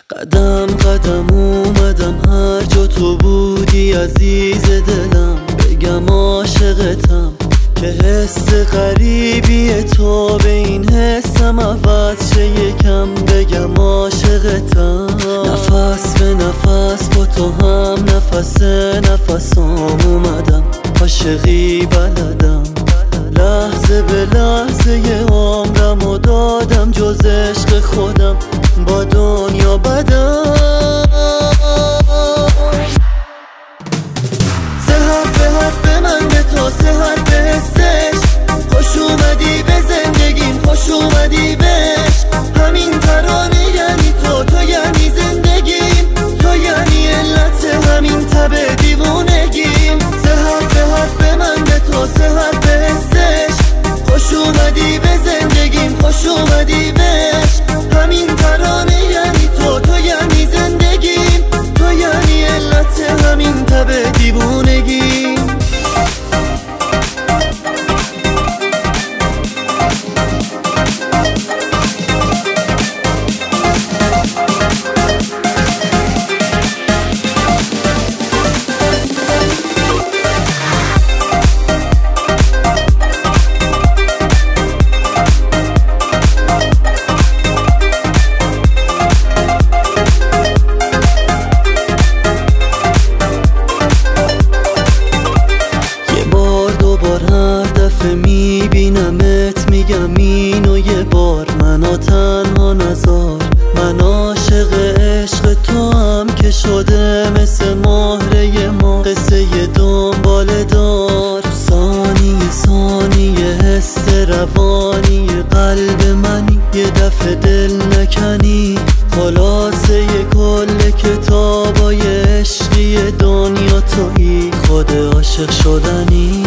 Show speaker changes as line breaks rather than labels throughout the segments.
قدم قدم اومدم هر جا تو بودی عزیز دلم، بگم عاشقتم که حس غریبیه تو به این حسم عوض شه یکم، بگم عاشقتم. نفس به نفس با تو هم نفس نفسام اومدم، عاشقی بلدم، لحظه به لحظه عمرم و دادم جز عشق خودم با دنیا بدم. سه حرف به من به تو، سه حرف حسش، خوش اومدی به زندگیم، خوش اومدی بهش. همین ترانه یعنی تو یعنی زندگیم، تو یعنی علت همین تب دیوونگیم. سه حرف به من به تو، سه حرف حسش، خوش اومدی به زندگیم، خوش اومدی بهش. همین ترانه یعنی تو یعنی زندگیم، تو یعنی علت همین تب دیوونگیم. میبینمت میگم اینو یه بار، منو تنها نذار. من عاشق عشق تو هم که شده مثل مهره ما، قصه دنبال دار. ثانیه ثانیه حس روانی قلب منی، یه دفعه دل نکنی. خلاصه کل کتابای عشقی دنیا تویی، خود عاشق شدنی.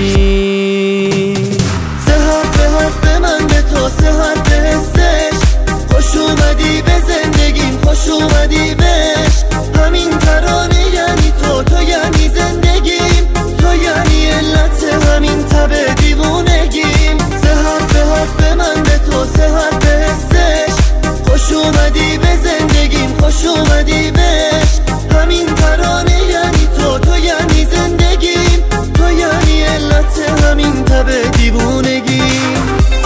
به من به تو، سه حرف حسش، خوش اومدی به زندگیم، خوش اومدی بهش. همین ترانه یعنی تو یعنی زندگیم، تو یعنی علت همین تب دیوونگیم. سه حرف به من به تو، سه حرف حسش، خوش اومدی به زندگیم، خوش اومدی بهش. همین ترانه یعنی تو یعنی زندگیم، تو یعنی علت همین تب دیوونگیم.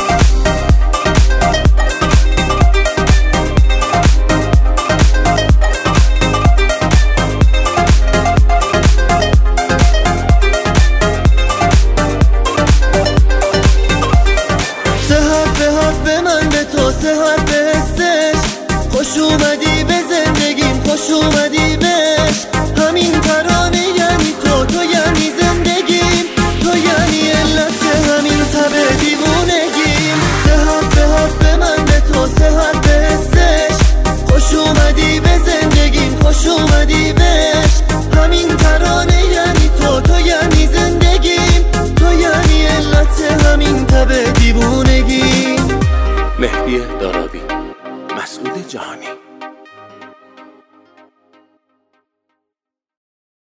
سه حرف حسش، خوش اومدی به زندگیم، خوش اومدی بهش. همین ترانه یعنی تو یعنی زندگیم، تو یعنی علت همین تب دیوونگیم. سه حرف به من به تو، سه حرف حسش، خوش اومدی به زندگیم، خوش اومدی بهش. همین ترانه یعنی تو یعنی زندگیم، تو یعنی علت همین تب دیوونگیم.
مهدی دارابی، مسعود جهانی.